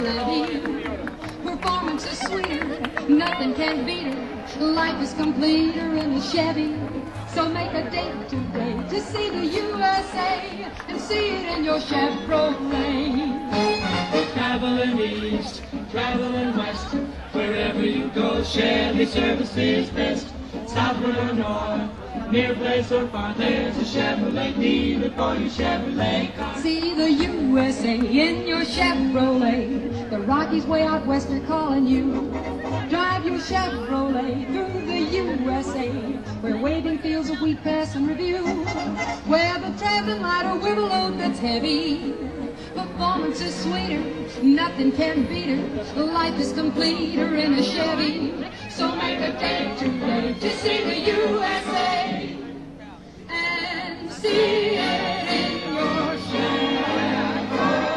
Chevrolet. Performance is sweeter, nothing can beat it. Life is completer in a Chevy. So make a date today to see the USA and see it in your Chevrolet. Traveling east, traveling west, wherever you go, Chevy service is best. South or north, near place or far, there's a Chevrolet dealer for your Chevrolet car. See the USA in your Chevrolet. The Rockies way out west are calling you. Drive your Chevrolet through the USA, where waving fields of wheat pass in review, where the traveling lighter with a load that's heavy. Performance is sweeter, nothing can beat it. Life is completer in a Chevy. So make a date today to see the USA and see it in your Chevrolet.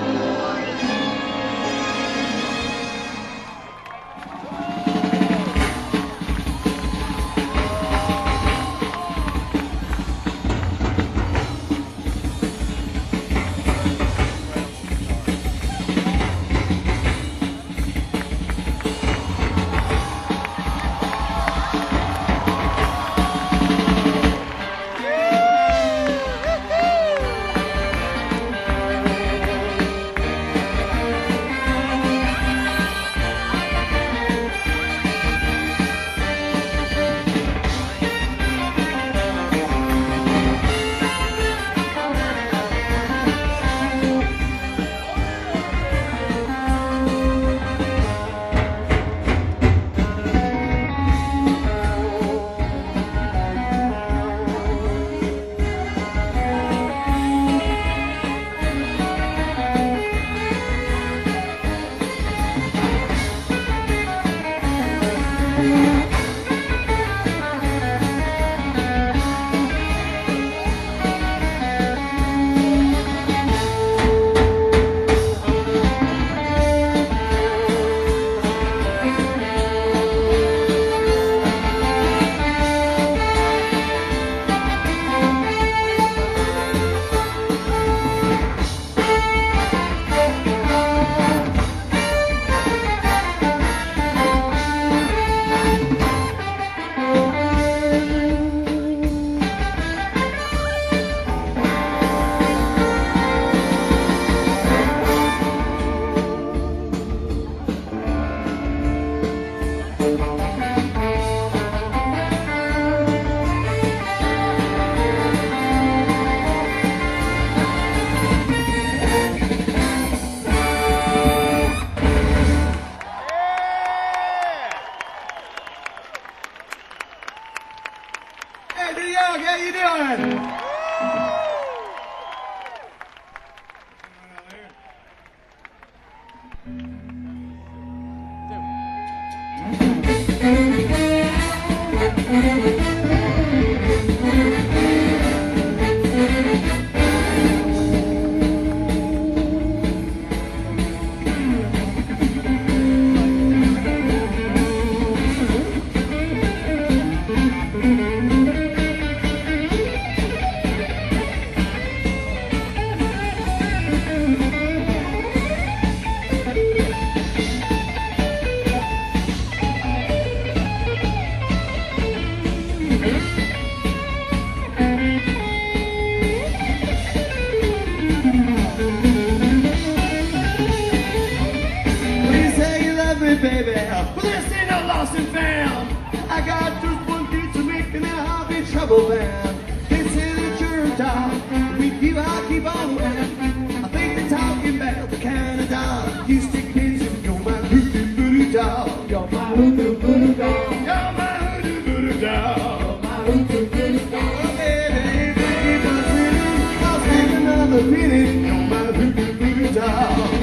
Baby, well, this ain't no lost and found. I got just one beat to make and I'll be trouble bound. They say that you're a dog, I'll keep on around. I think they're talking about the kind of dog you stick pins in. You're my hoodoo voodoo dog. You're my hoodoo voodoo dog. You're my hoodoo voodoo dog. You're my hoodoo voodoo dog. Oh, baby, if I win, I'll stick another pin in. You're my hoodoo voodoo dog.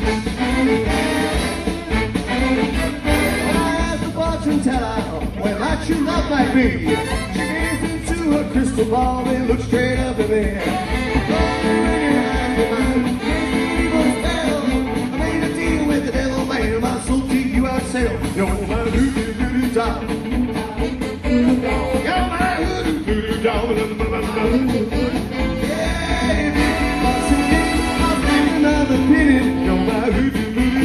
Well, I true love might be. She gazed into her crystal ball and looked straight up at me. I made a deal with the devil, made my soul to you ourselves. You're my hoodoo voodoo dog. You're my hoodoo voodoo dog. Yeah, I'll sing another penny. You're my hoodoo voodoo dog.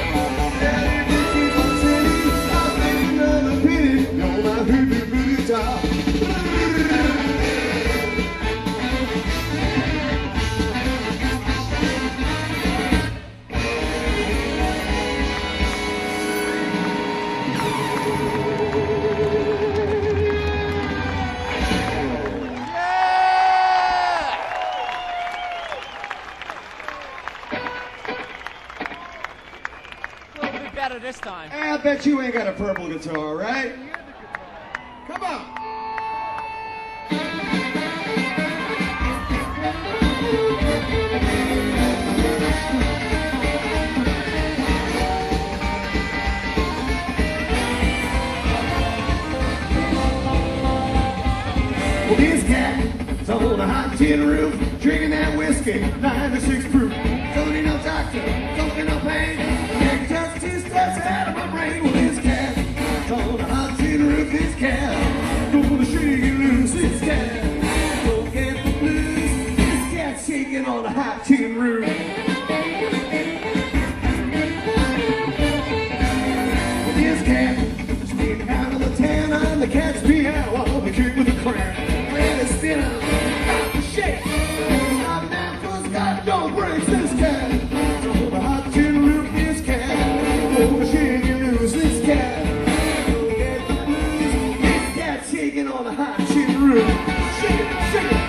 This time. I bet you ain't got a purple guitar, right? Come on. Well, this cat's on a hot tin roof, drinking that whiskey, 96 proof. Don't need no doctor, don't get no pain. Can't just 2 steps out of my brain. Well, this cat's on a hot tin roof, this cat. Gonna shake it loose, this cat. Don't get the blues, this cat's shaking on a hot tin roof. Well, this cat is getting out of the town, and the cat's meow while the king with the crown. Spinner, got the shake. Stop now, 'cause God don't break this cat. On the hot tin roof, this cat. Gonna shake and lose this cat. Don't get the blues. This cat's shaking on the hot tin roof. Shake it, shake it.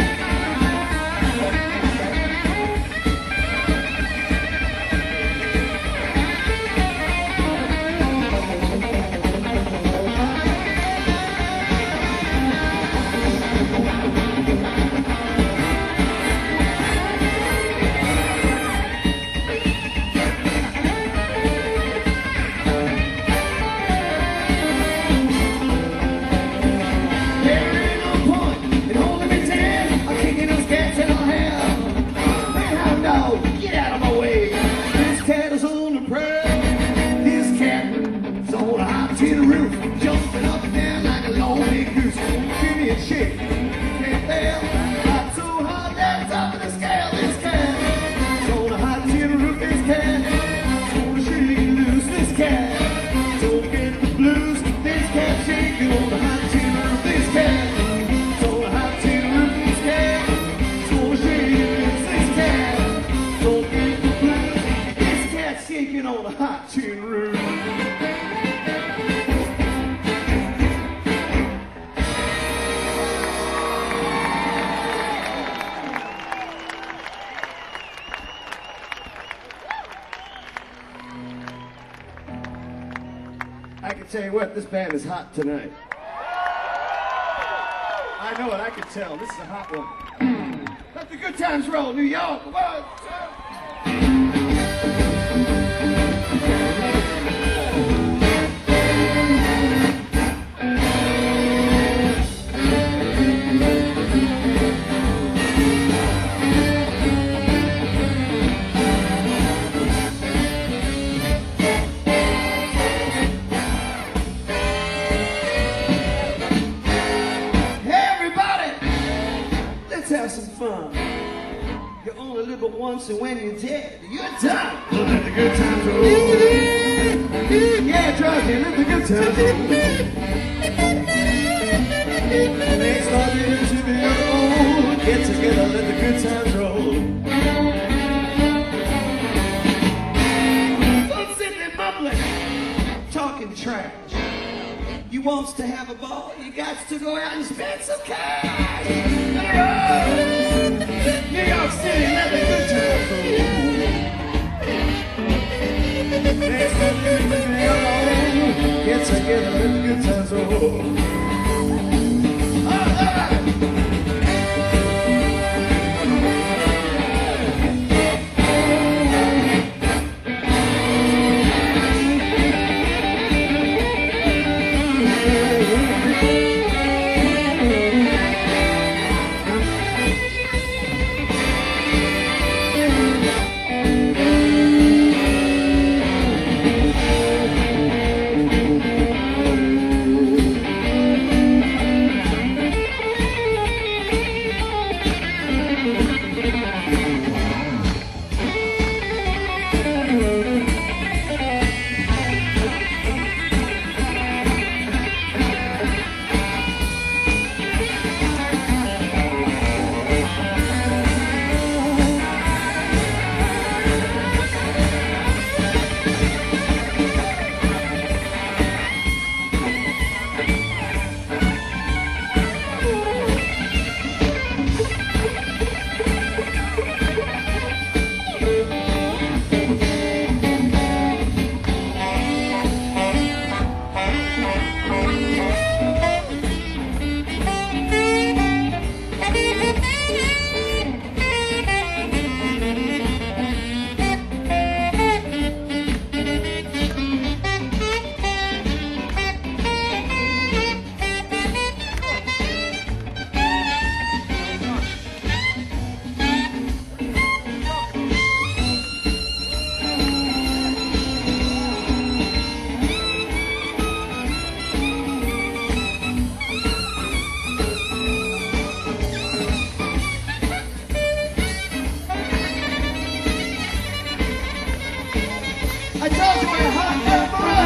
I can tell you what, this band is hot tonight. I know it, I can tell. This is a hot one. Let the good times roll, New York. 1, 2. Have some fun. You only live but once, and when you're dead, you're done. So let the good times roll. Yeah, drug and let the good times roll. Next time you're into the old, get together, let the good times roll. Don't sit there bubbling, talking trash. You wants to have a ball, you got to go out and spend some cash. New York City, let the good times roll. Next time you're in the alone, get together, let the good times roll. I told you we're hot air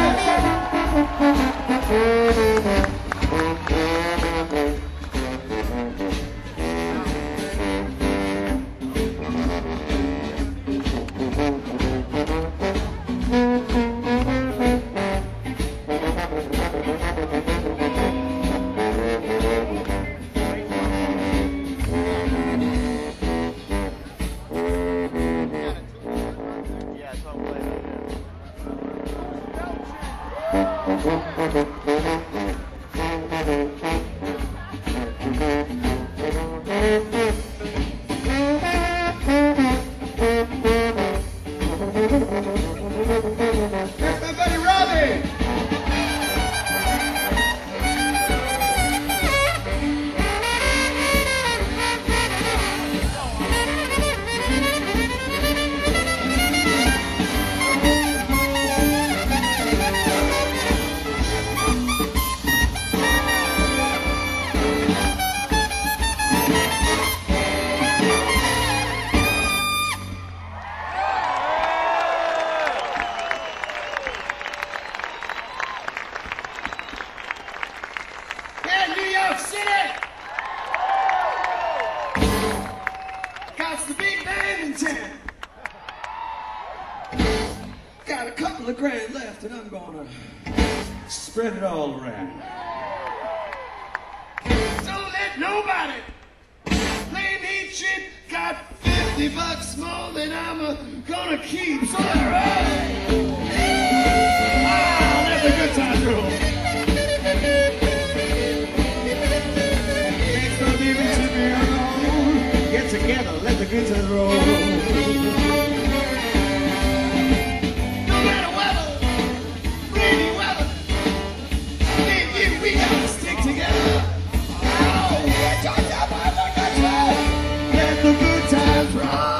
There's my buddy Robbie. Yeah, New York City! Got the big band in town. Got a couple of grand left and I'm gonna spread it all around. Don't let nobody play me cheap. Got $50 more than I'm gonna keep. So let ride. Ah, let the good times roll. Get together, let the good times roll. No matter weather, rainy weather, me and you, we gotta stick together. Oh, get yourself out of control. Let the good times roll.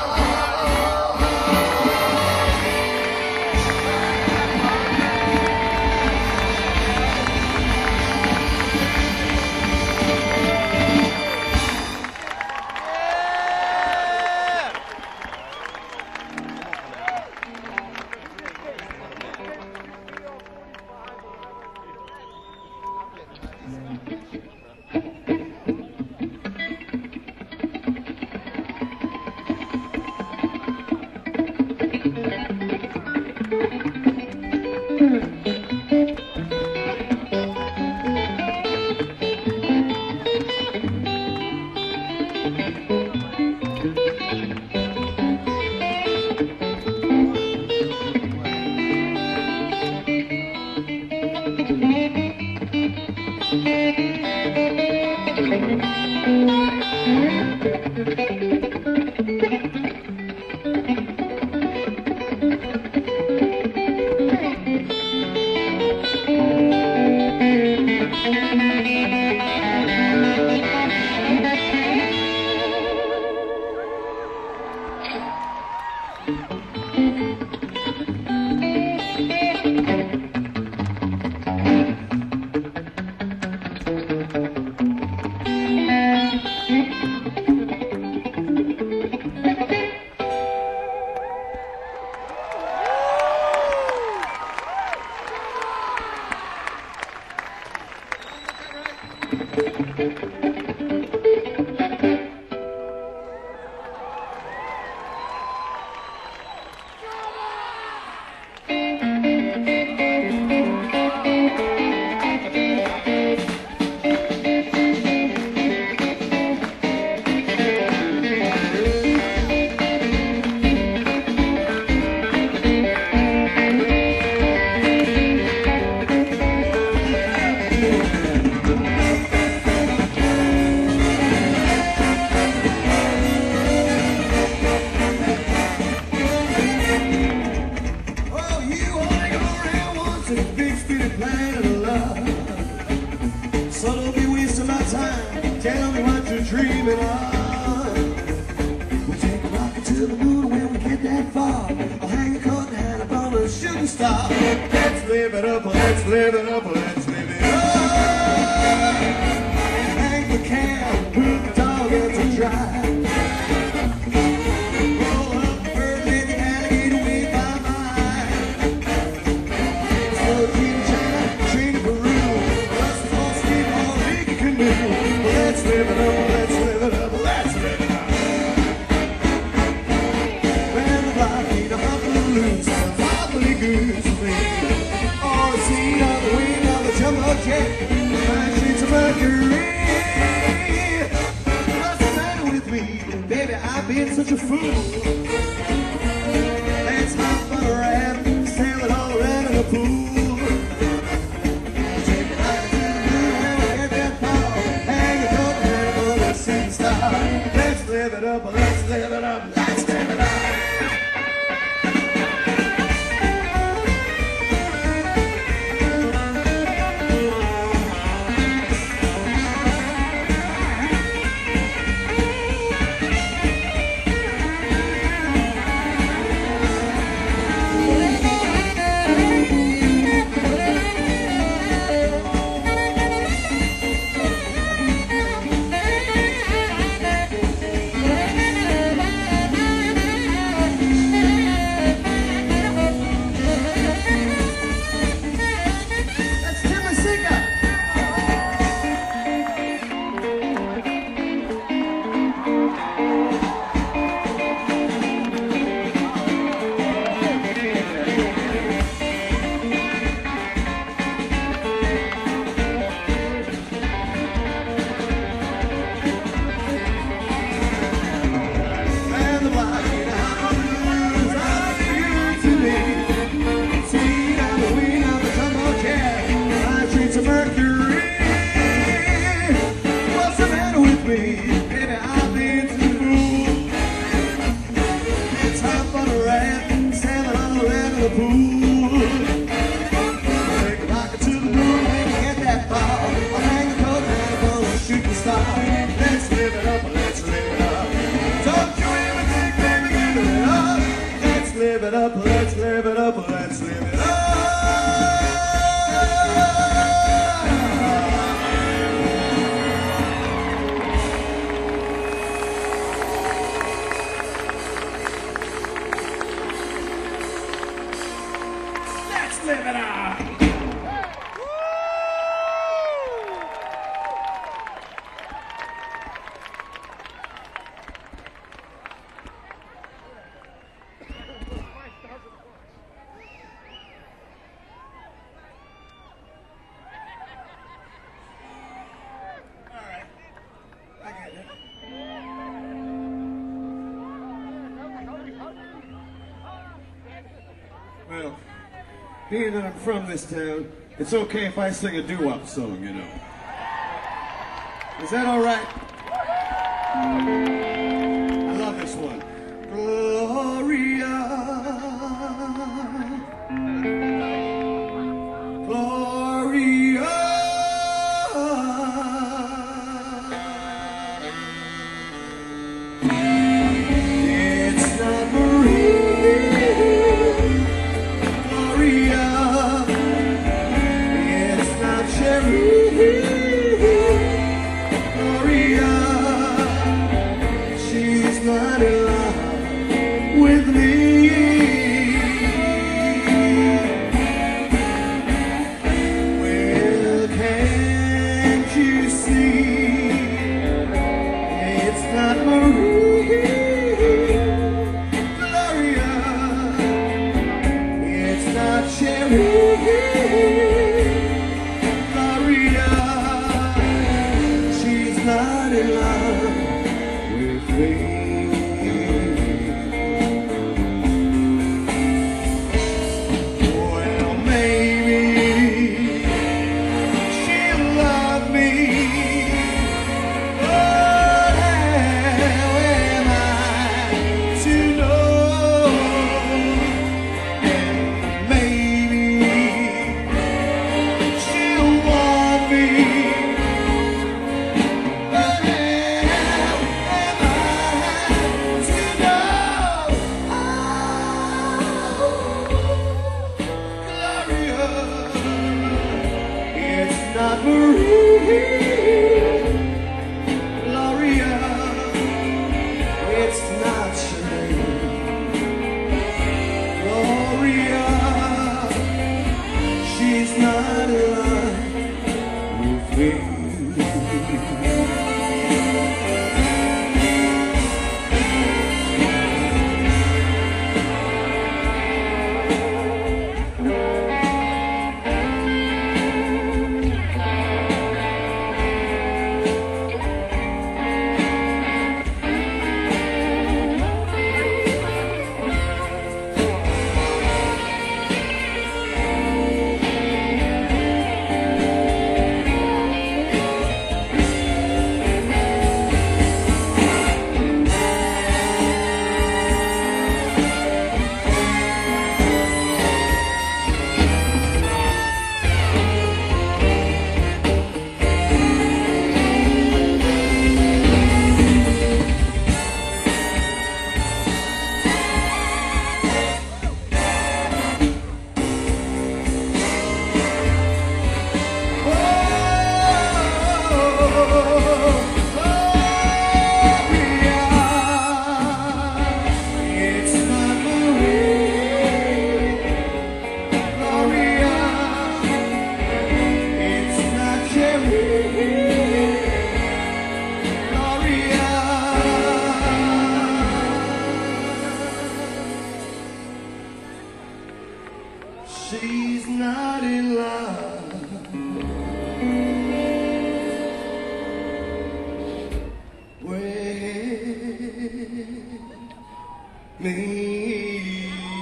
Dreaming of. We'll take a rocket to the moon when we get that far. I'll hang a coat and hat upon a shooting star. Let's live it up, let's live it up, let's live it up. Hang the can, put the dog out to dry. Roll up the bird, let the alligator wave by mine. jet. My streets of Mercury. What's the matter with me? Baby, I've been such a fool. Let's hop on a raft, sail it all around in the pool. Take it out to the moon when we get that far. Hang a coat and for the shooting star. Let's live it up, let's live it up, let's live it up. Let's live it up, let's live it up. Let's live it up. Well, being that I'm from this town, it's okay if I sing a doo-wop song, you know. Is that all right? I love this one. Gloria, Gloria. It's not Marie. It's not Sherry, Gloria, she's not in love with me. Well, can't you see? It's not Marie, Gloria, it's not Sherry. Not in love with me. Well, maybe she'll love me, but how am I to know? And maybe She's not in love with me.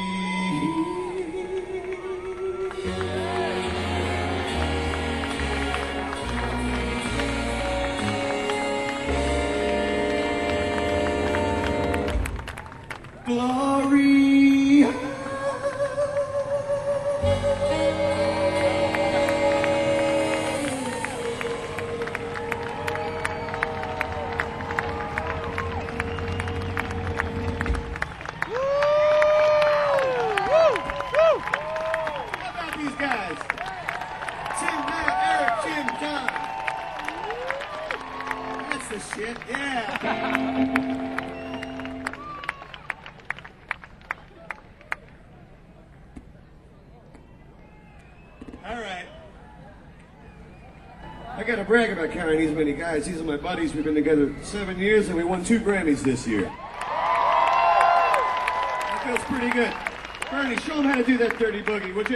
Glory. Shit, yeah. All right. I gotta brag about carrying these many guys. These are my buddies. We've been together 7 years and we won 2 Grammys this year. That feels pretty good. Bernie, show them how to do that dirty boogie, would you?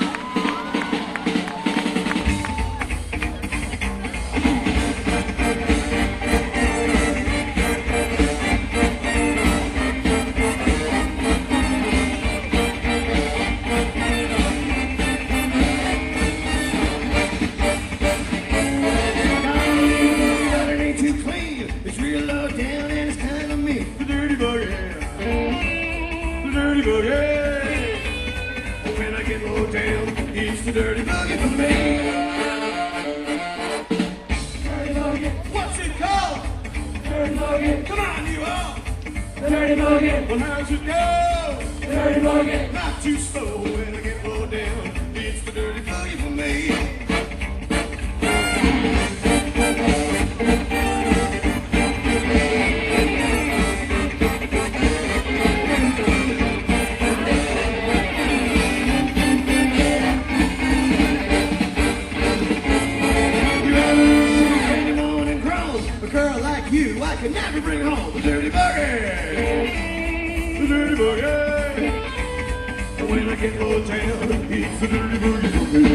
When I get low down, it's the dirty boogie for me. Dirty boogie. What's it called? Dirty boogie. Come on, you all. The dirty boogie. Well, how's it go? The dirty boogie. Not too slow when I get low down, it's the dirty boogie for me. I can never bring home the dirty boogie. The dirty boogie. And when I get low down, it's the dirty boogie for me.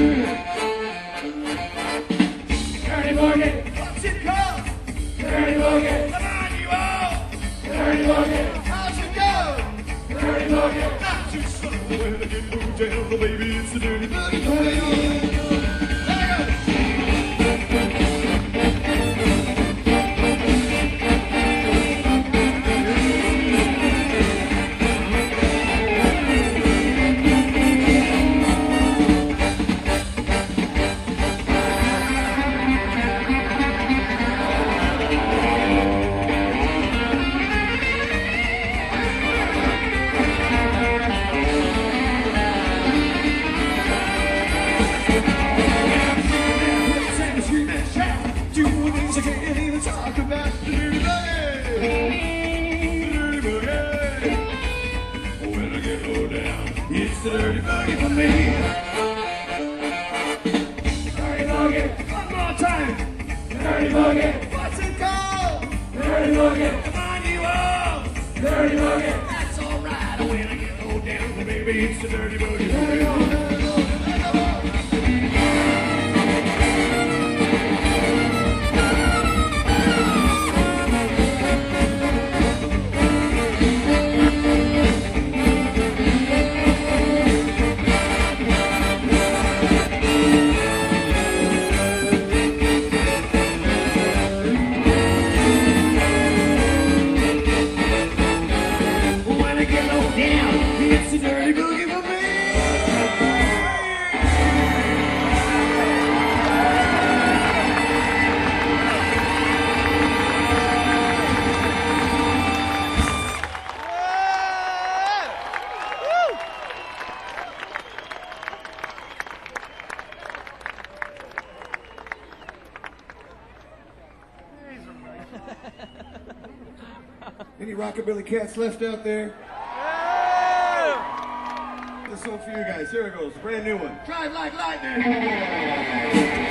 Dirty boogie. What's it called? Dirty boogie. Come on, you all. Dirty boogie. How's it go? Dirty boogie. Not too slow when I get low down, baby, it's the dirty boogie for me. It's the dirty boogie for me. Dirty boogie. One more time. Dirty boogie. What's it called? Dirty boogie. Come on, you all. Dirty boogie. That's all right. When I get low down, baby, it's the dirty boogie for me. It's the dirty boogie for me. Any rockabilly cats left out there? This song for you guys. Here it goes. Brand new one. Drive like lightning.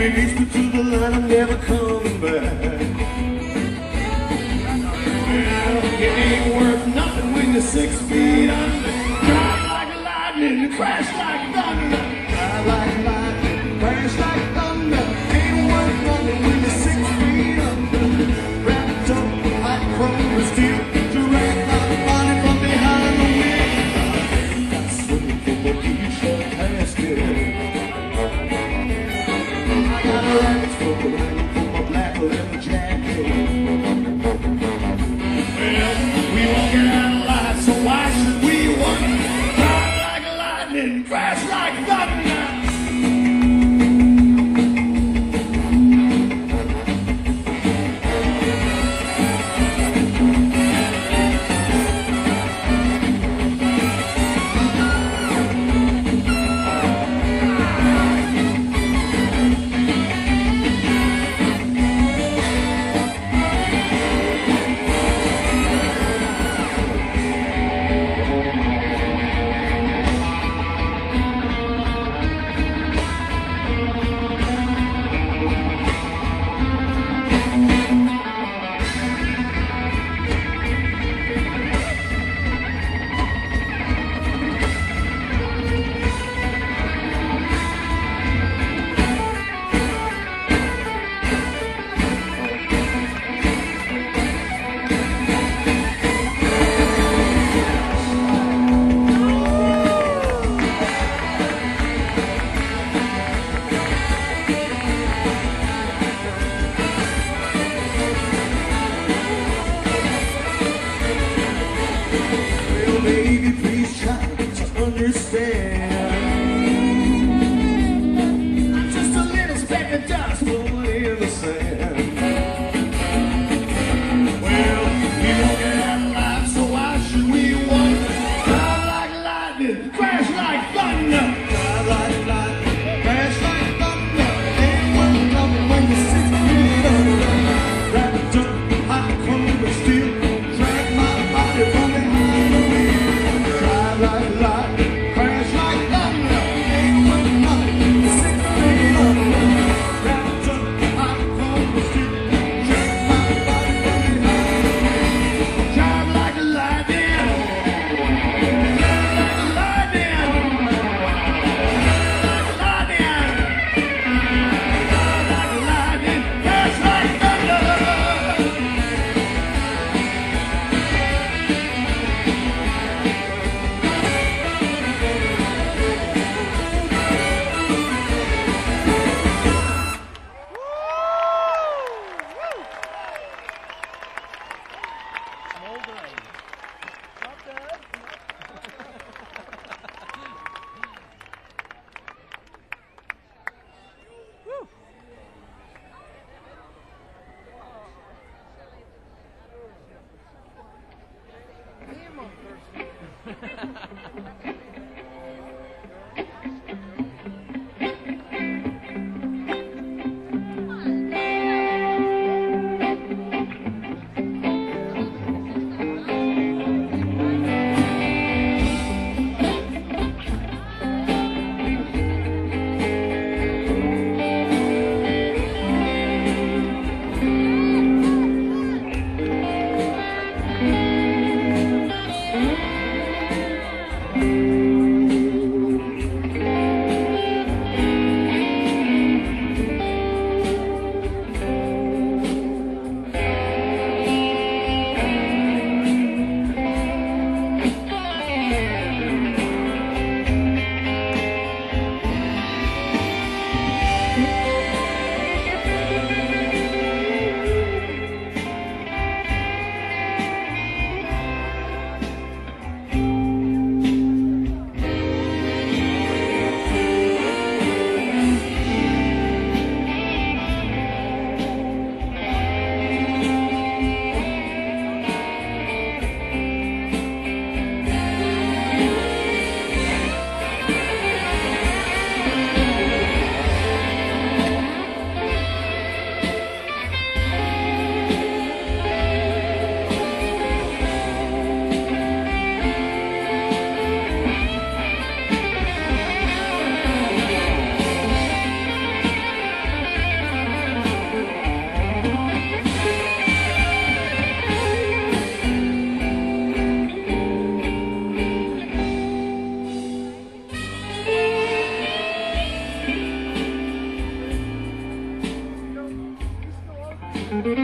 released me to the line, I'm never coming back. Well, it ain't worth nothing when you're 6 feet under. Drive like lightning, crash like thunder. Drive like lightning, crash like thunder. Ain't worth nothing when you're 6 feet under. Wrapped up hot chrome and steel, direct like money from behind the wheel. Got swimming from the beach of casket. I got a rabbit's foot from my black leather jacket. Well, we won't get out alive, so why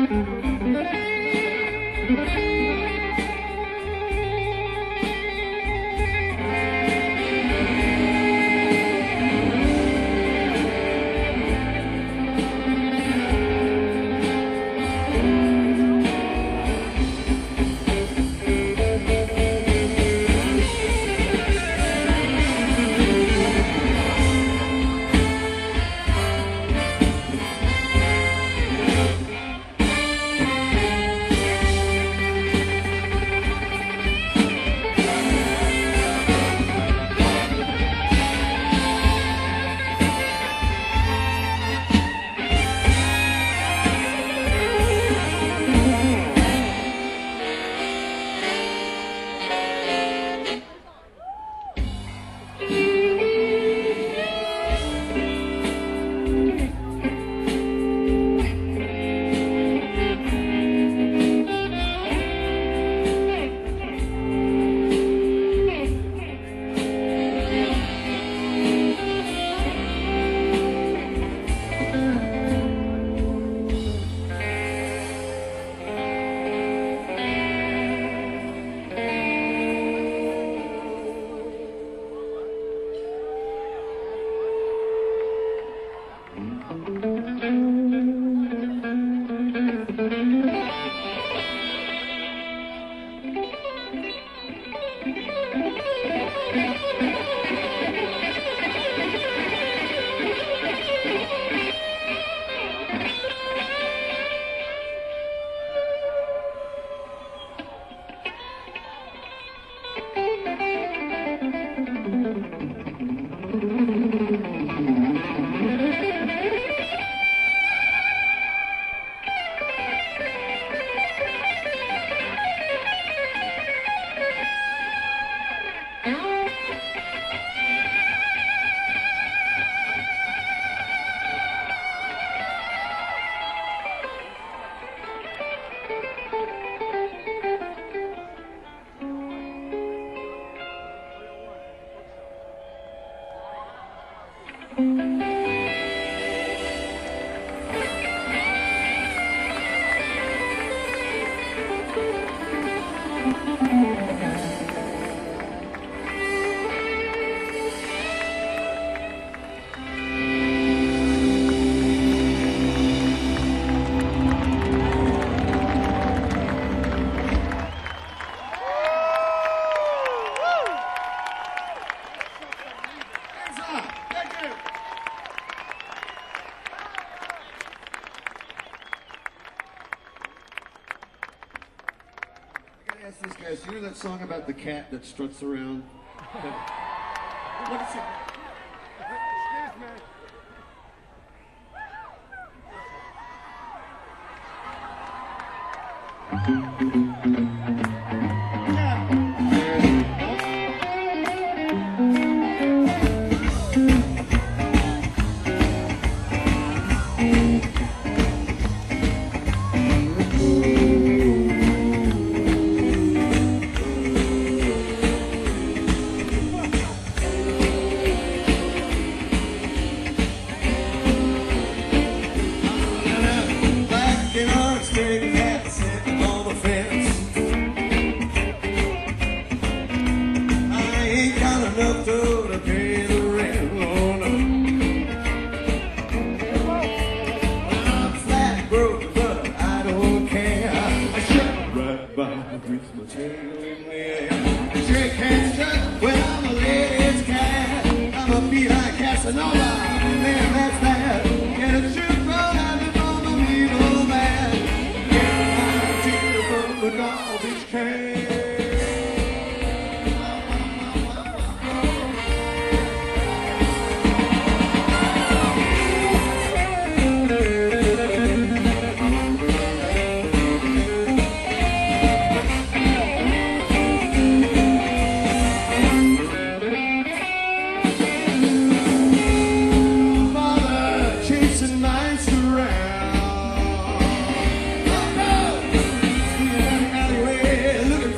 These guys, you know that song about the cat that struts around? What is it? Excuse me. Look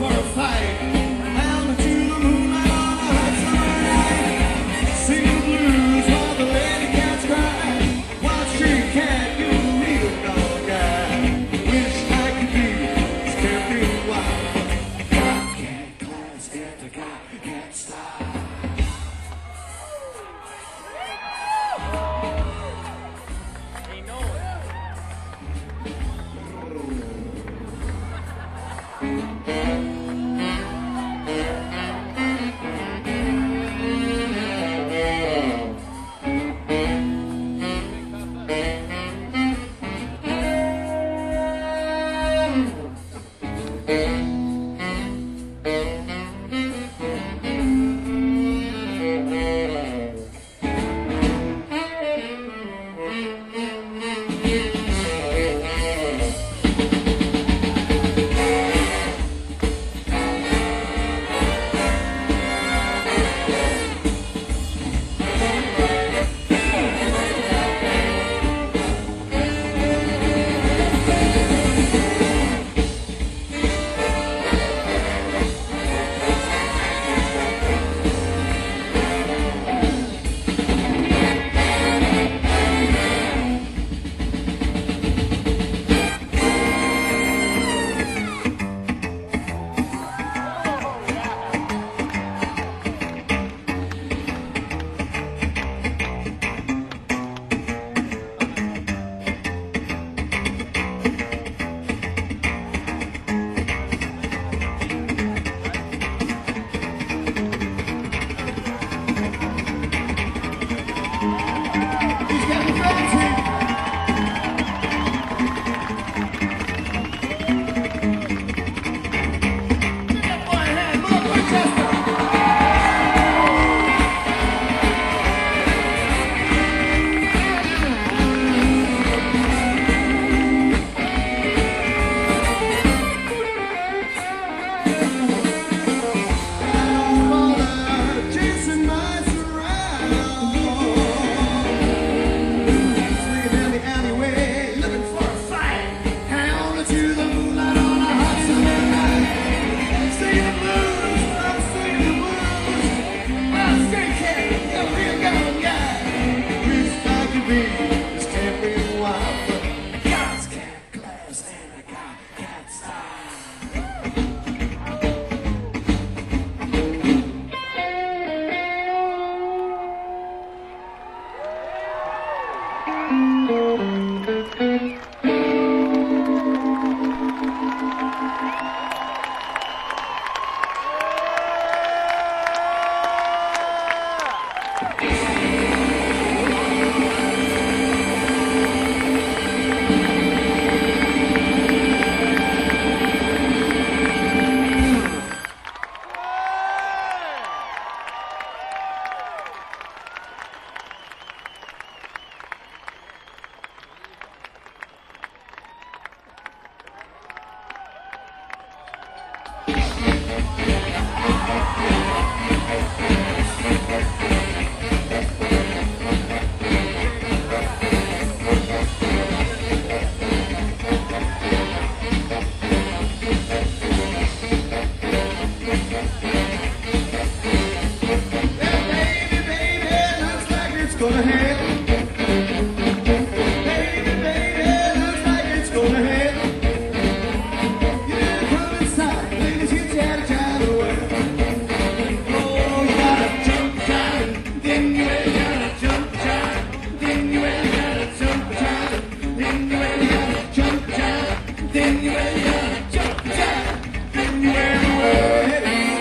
anywhere you gotta jump, jive, anywhere in the world.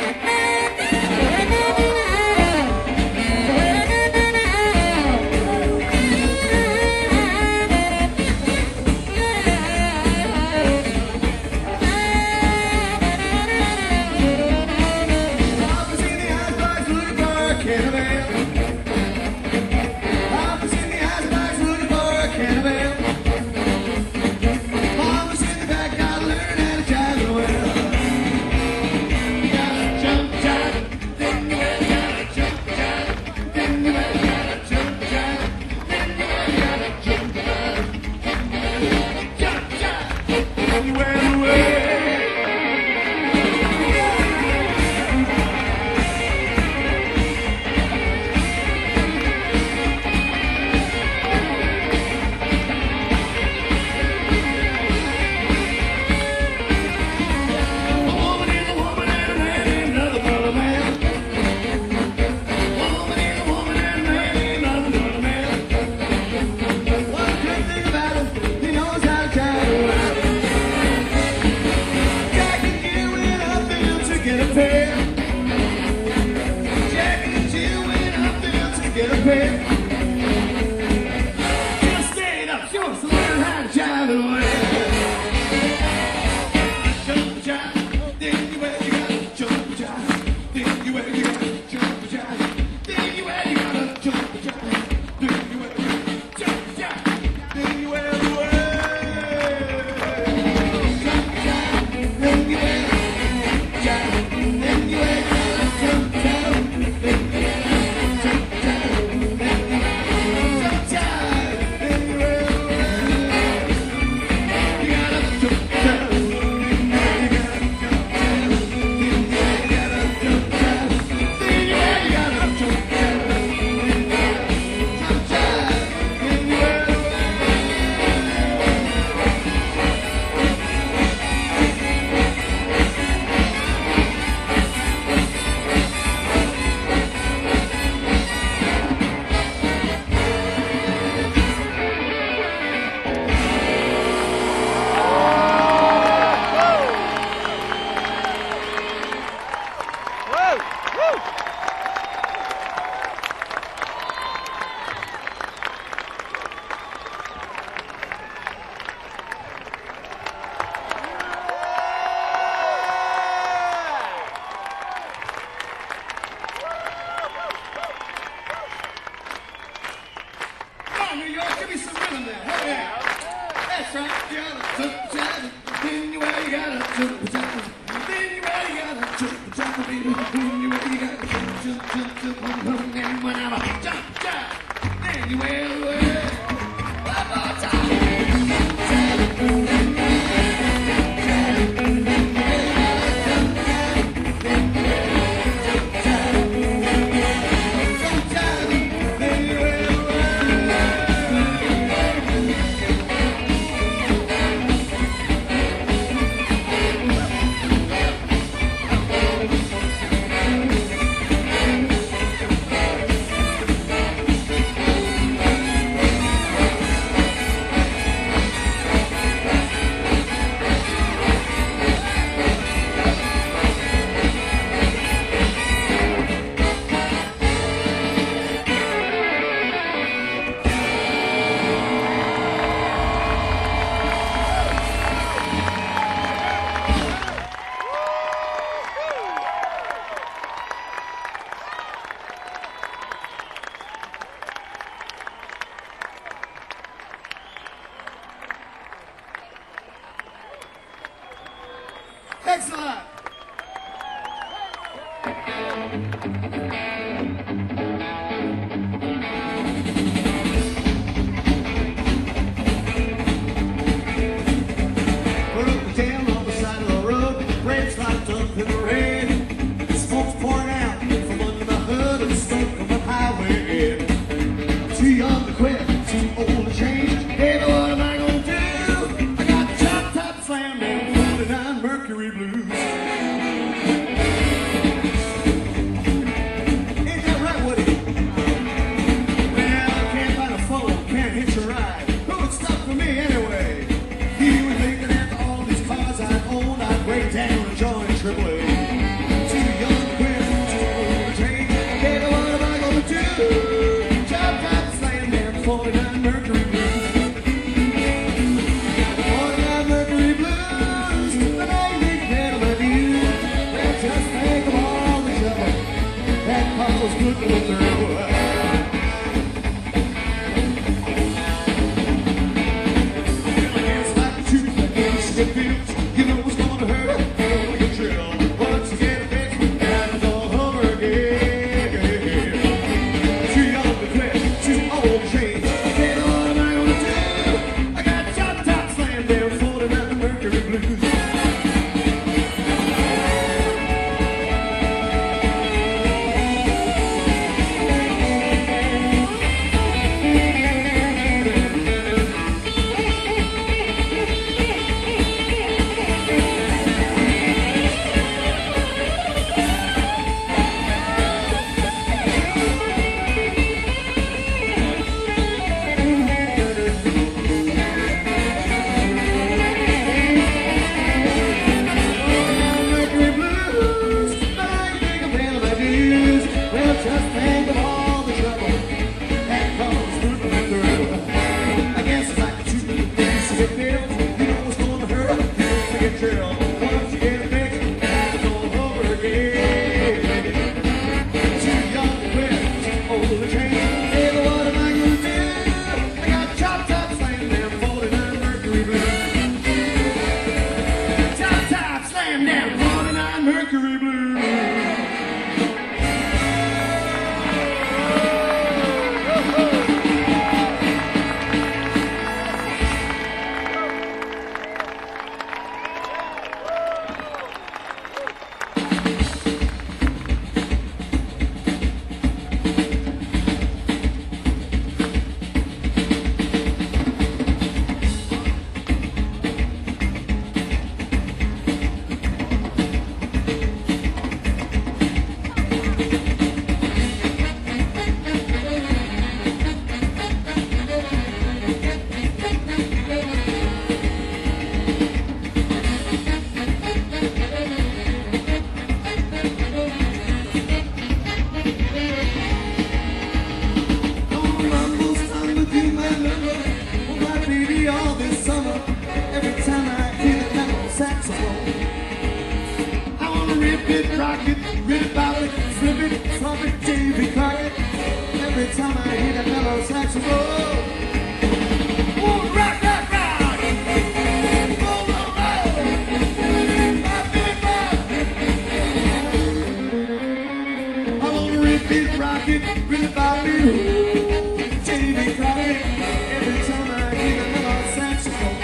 Excellent. We're up down on the side of the road, brakes locked up in the rain. Smoke's pouring out from under the hood of the stuck on the highway. I'm too young to quit, too old to change. Hey, but what am I gonna do? I got the chop top slammed in 49 Mercury Blues. Ain't that right, Woody? Well, I can't find a phone, can't hitch a ride. Who would stop for me anyway? You would think that after all these Mississippi fields, you know what's gonna hurt. Gonna get drilled. Once you get a fix, and it's all over again. Too young to quit, too old to change. Say, what am I gonna do? I got Chop Top Slam down, 49 Mercury Blues. Just think of all the trouble that comes through the through. I guess it's like a two piece of field. You know what's gonna hurt. You don't forget drill. Once you get a fix, it's all over again. Too young to quit, too old to change. Hey, what am I gonna do? I got Chop Top Slam down, 49 Mercury Blues. Chop Top Slam down, 49 Mercury Blues. All this summer, every time I hear the metal saxophone, I wanna rip it, rock it, rip out it, flip it, flop it, Davy Crockett. Every time I hear the metal saxophone, oh, rock, rock, rock, oh, oh, oh, I wanna rip it, rock it, rip out it, Davy Crockett. Every time I hear the metal saxophone.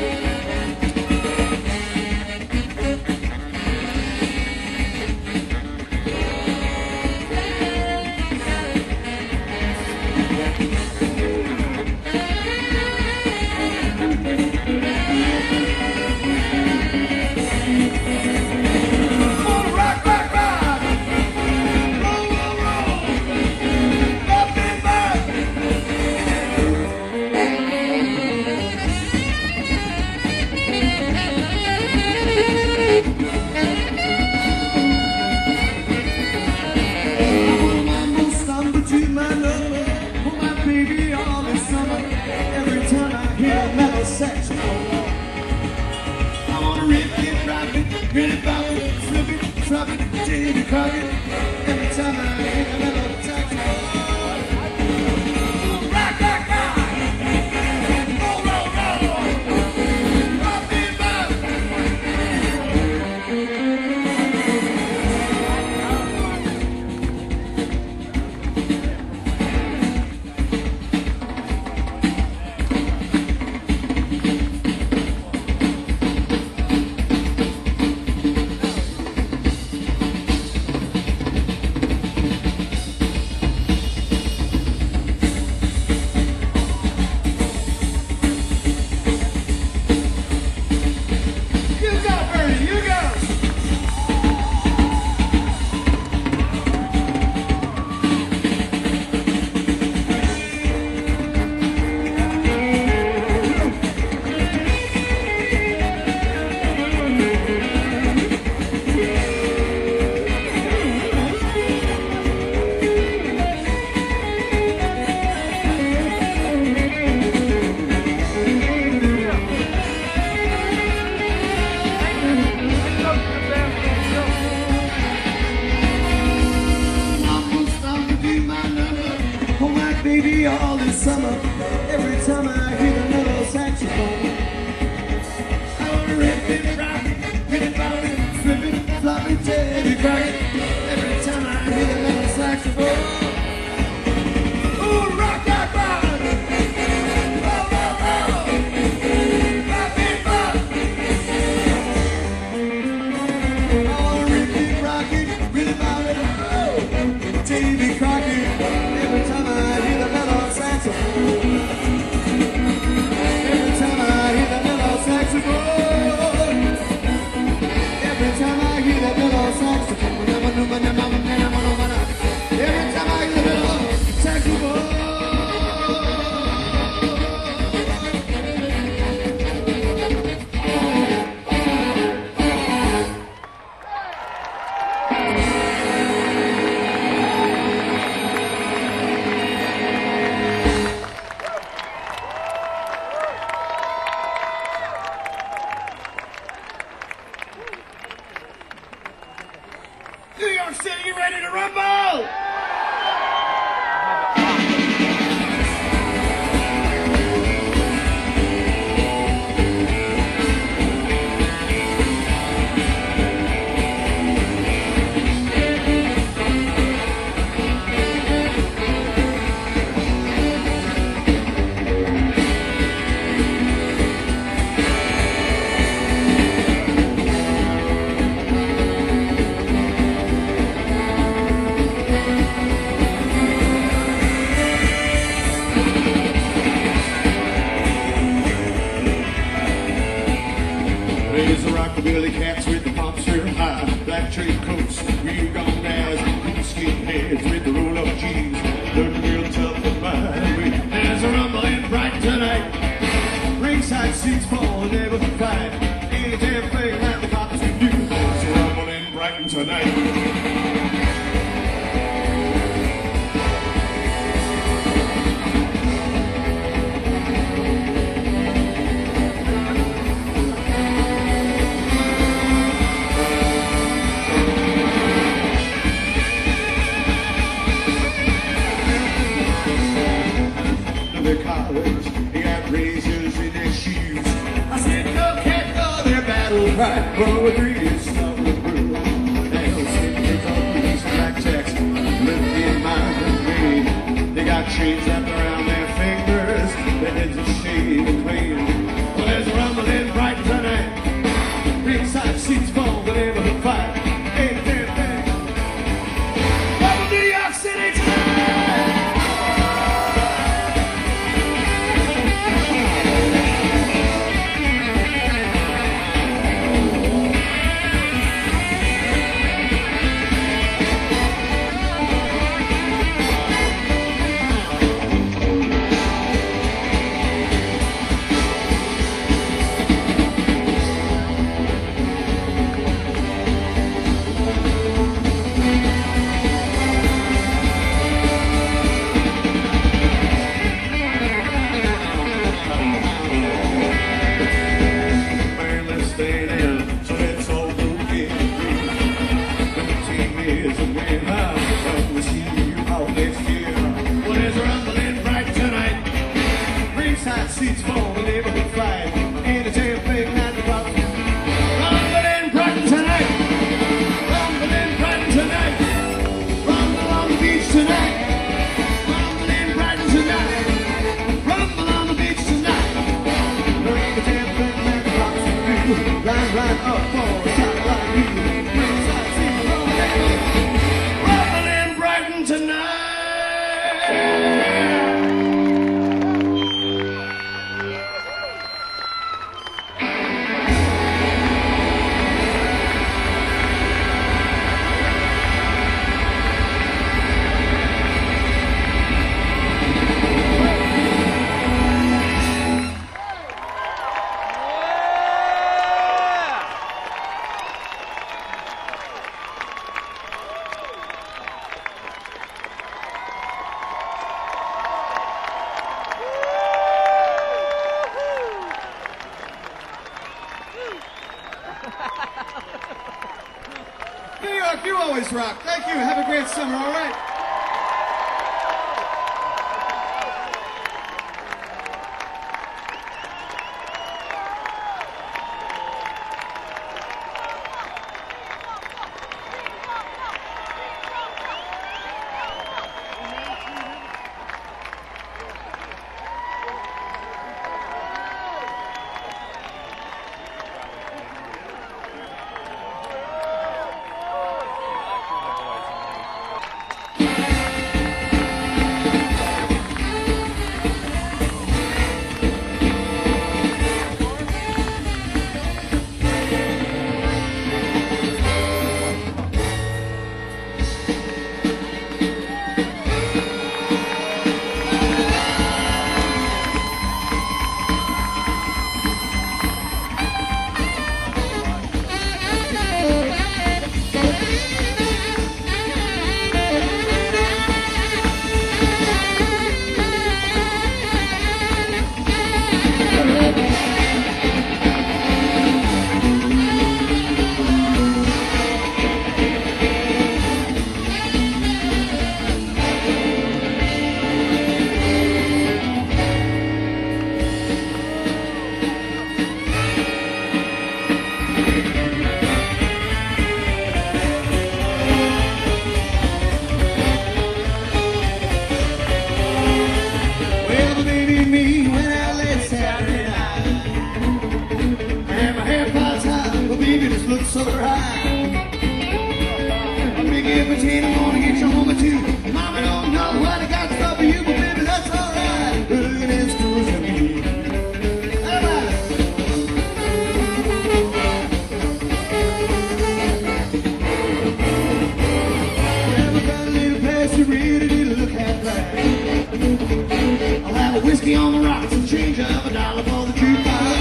Saxophone. I wanna rip it, rock it, rip out it, flip it, flop it, Davy Crockett. Every time I hear the metal saxophone. Rock, rock, rock. Roll, roll, roll. Rock me back. baby all this summer. Every time I hear the metal saxophone, I wanna York City, you ready to rumble? There's the rockabilly cats with the pumps real high, black trade coats, real gone ass, blue skinheads with the roll-up jeans, looking real tough and mild. There's a rumbling bright tonight, ringside seats full, never can fight. Ain't a damn thing that the cops can do. There's a rumbling bright tonight. College, they got razors in their shoes. I said, no, can't go their battle cry. Roll with grease, stuff with brew. They'll stick kids on these blackjacks, live in my green. They got chains wrapped around their fingers, their heads are shaved and clean. Well, there's a rumbling bright tonight. Ringside seats full, the neighborhood fight. Ain't a damn thing. Welcome to New York City tonight. Seats full, the neighborhood fight. Ain't a damn thing that the cops can do. Rumbling Brighton tonight. Rumbling Brighton tonight. Rumble on the beach tonight. Rumbling Brighton tonight. Rumble on the beach tonight. There ain't a damn thing that the cops can do. Line up for a shot like you. Ringside seats full, the neighborhood. Rumbling Brighton tonight. New York, you always rock. Thank you. Have a great summer, all right? Southern High. Big potato, I'm gonna get you home at 2. Mama don't know what I got to stuff for you, but baby, that's alright. Looking at schools at me. I've got a little pasture ready to look at black. I'll have a whiskey on the rocks and change of $1 for the jukebox.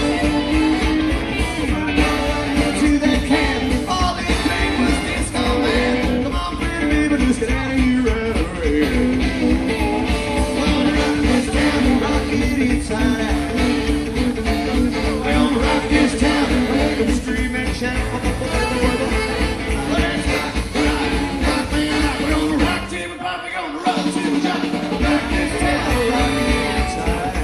To that can, all they played was Disco Man. Come on, pretty baby, let's get out of here right away. Gonna rock this town and rock it inside out. We're gonna rock this town and make them scream and shout. Let's rock, rock, man, rock. We're gonna rock till we pop, we're gonna rock till we drop. Rock this town and rock it inside out.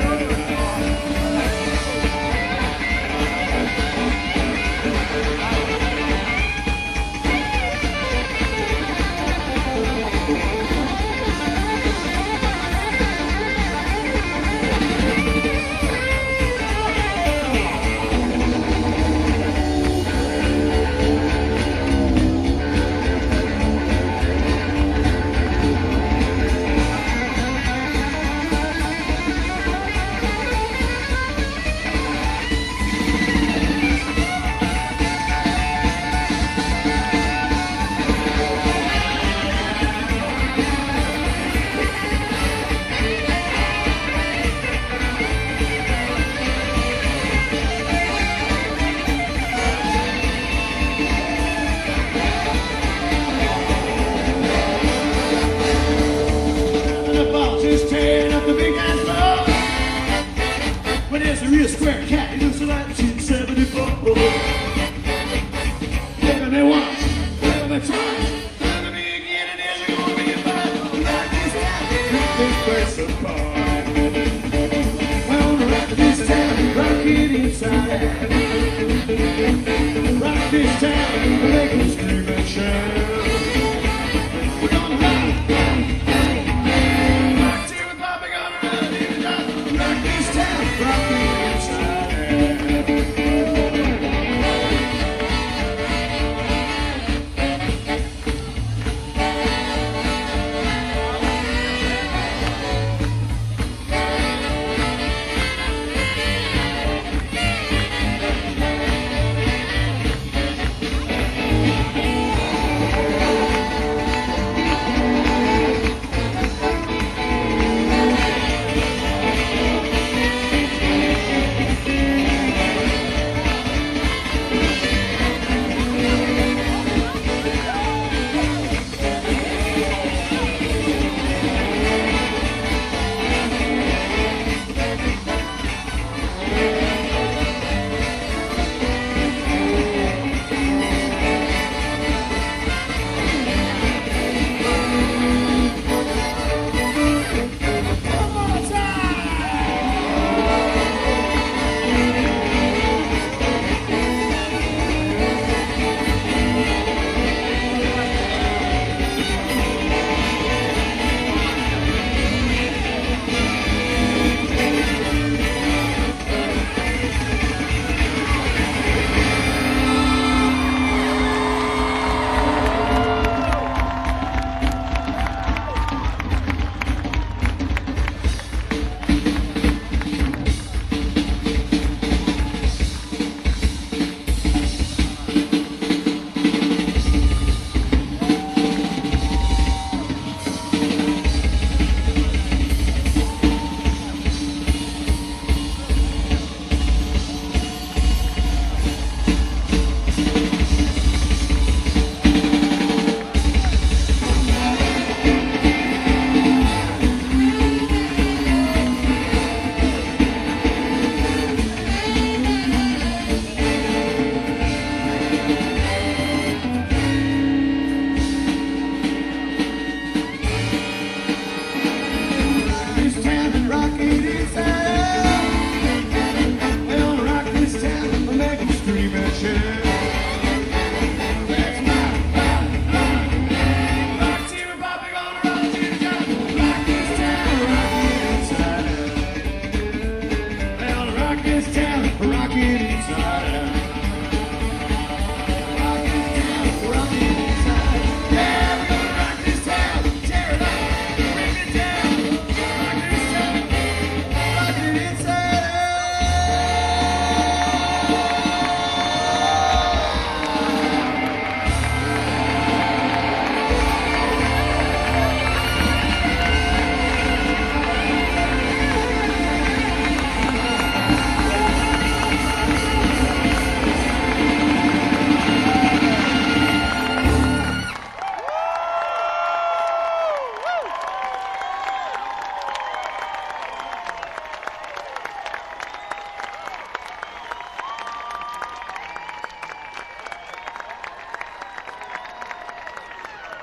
But there's a real square cat, he looks like 1974. Look at me once, look at me twice, look at me again, and there's gonna be a fight. Rock this town, rip this place apart. We're gonna rock this town, rock it inside out. Rock this town, make them scream and shout. We're gonna rock till we pop, we're gonna rock till we drop. Rock this town, rock it inside out.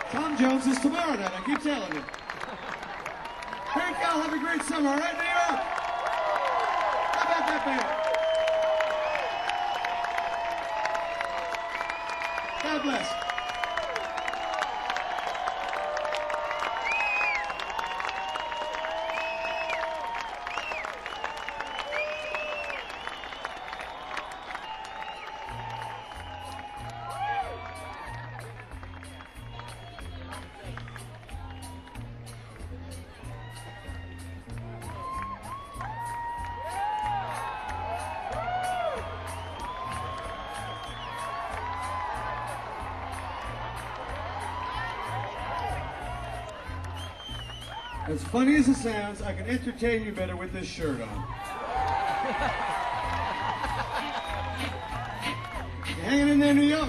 Tom Jones is tomorrow night, I keep telling you. Hey, y'all, have a great summer, all right, New York? How about that band? God bless. As funny as it sounds, I can entertain you better with this shirt on. You hanging in there, New York?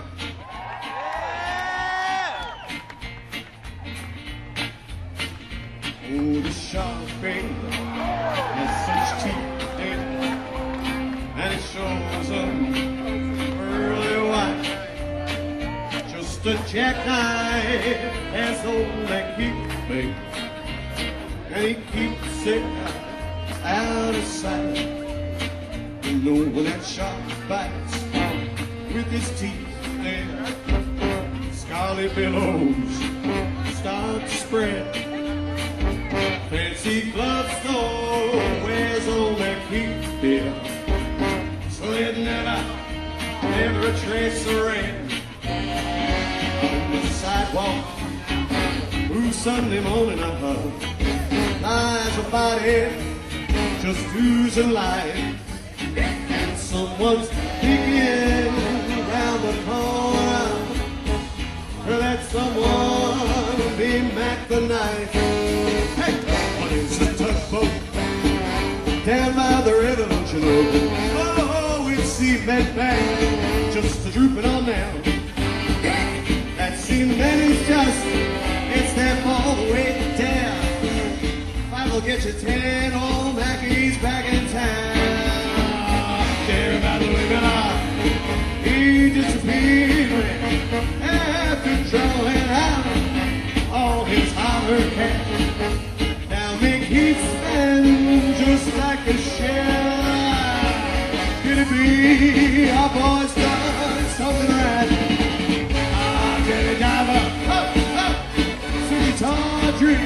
Oh, the shopping has such teeth in it, and it shows them early white. Just a jackknife as old that keep and he keeps it out of sight. You know when that shark bites with his teeth, then scarlet billows start to spread. Fancy gloves though wears on that keep bill, so it never a trace of red on the sidewalk. Ooh, Sunday morning I hug. Lies a body just oozing life, and someone's peeking around the corner. Let someone be Mac the Knife. Hey, what is a tugboat down by the river, don't you know? Oh, it's cement back just a drooping on down. That cement is just, it's there all the way down. We'll get you 10 old Mackies back in town. Care about the living on. He disappeared after drawing out all his hard cash. Now make him spend just like a shell. Could it be our boys done something right? Ah, Jenny Diver, City Tawdry.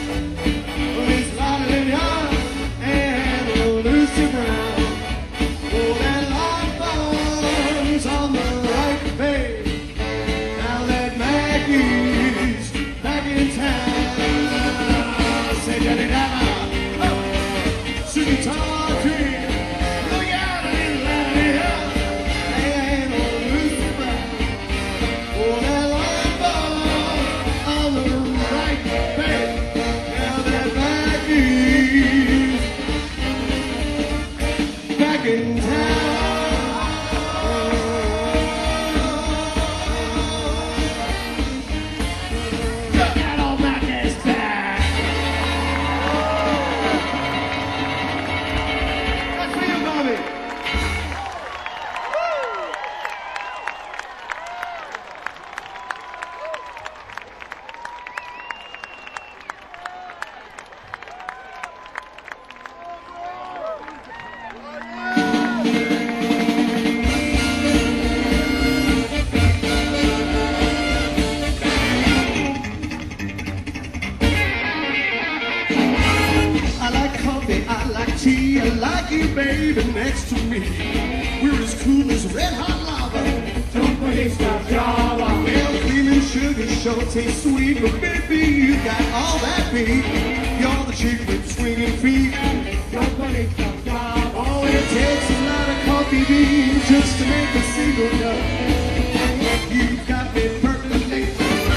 Baby next to me, we're as cool as red hot lava. Don't waste our Java. Well, cream and sugar sure taste sweet, but baby, you got all that beat. You're the chick with swinging feet. Don't waste our Java. Oh, it takes a lot of coffee beans just to make a single nut. You've got me percolating.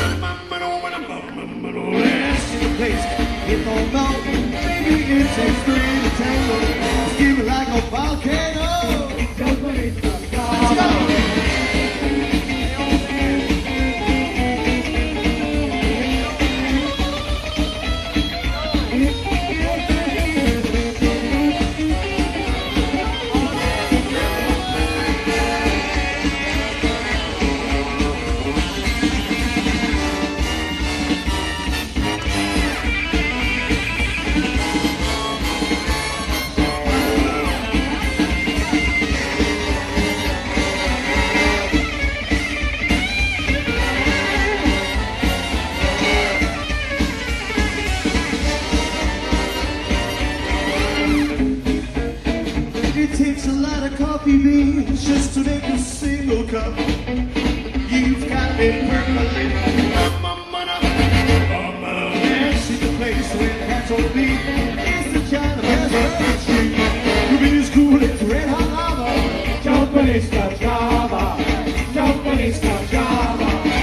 Last in the place, if I know, baby, it takes three to tango. Give me like a volcano. Let's go. It percolates. This is the place where cats will be. It's the China West Street. Ruby's cool, it's red hot lava. Japanese got Java. Japanese got Java.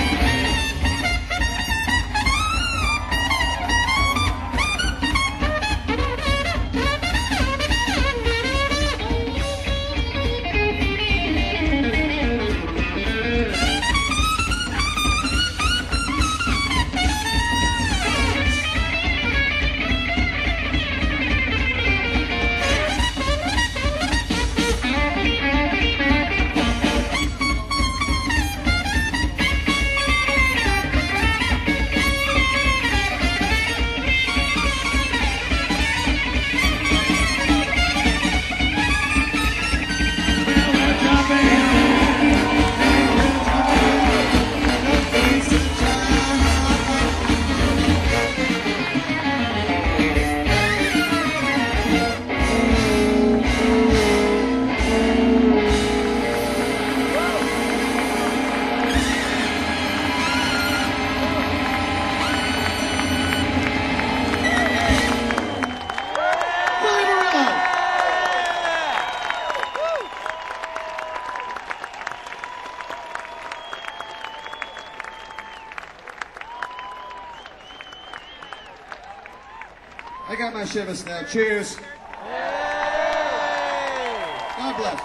I got my Chivas now. Cheers. God bless.